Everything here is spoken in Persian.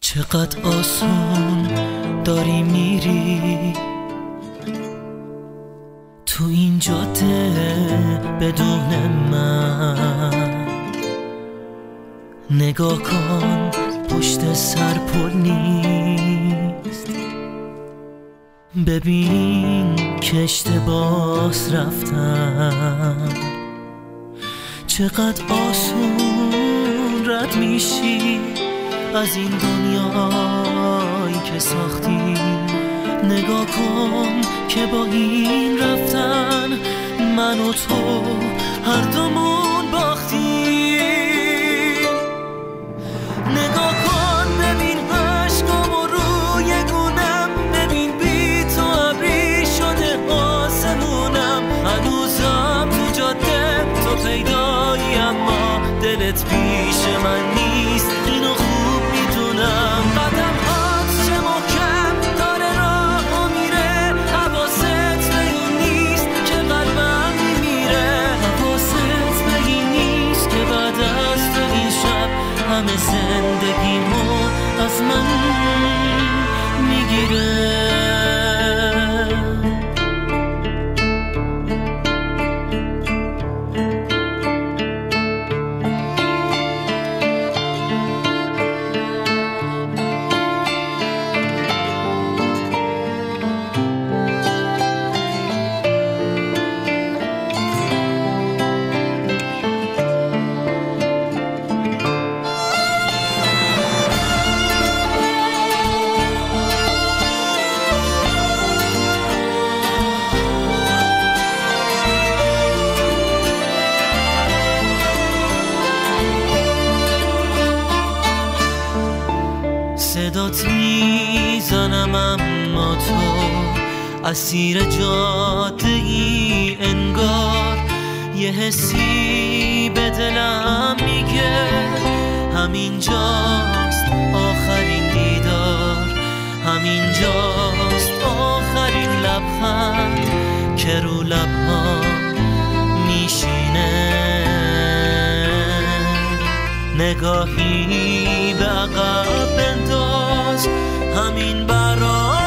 چقدر آسون داری میری تو این جاده بدون من. نگاه کن پشت سر پل نیست، ببین که اشتباه رفتم. چقدر آسون رد میشی از این دنیایی که ساختی. نگاه کن که با این رفتن من و تو هر دومون باختی. نگاه کن ببین عشقم و روی گونم، ببین بی تو ابری شده آسمونم. هنوزم تو جاده تو پیدایی اما دلت پیش من نیست، اینو خوب میدونم. قدم هات چه محکم داره راه میره، حواست به این نیست که قلبم میمیره. حواست به این نیست که بعد از تو این شب همه زندگیمو از من میگیره. صدات میزنم اما تو اسیر جاده ای انگار. یه حسی به دلم میگه همینجاست آخرین دیدار، همینجاست آخرین لبخند که رو لبها میشینه. نگاهی به عقب بنداز همین برای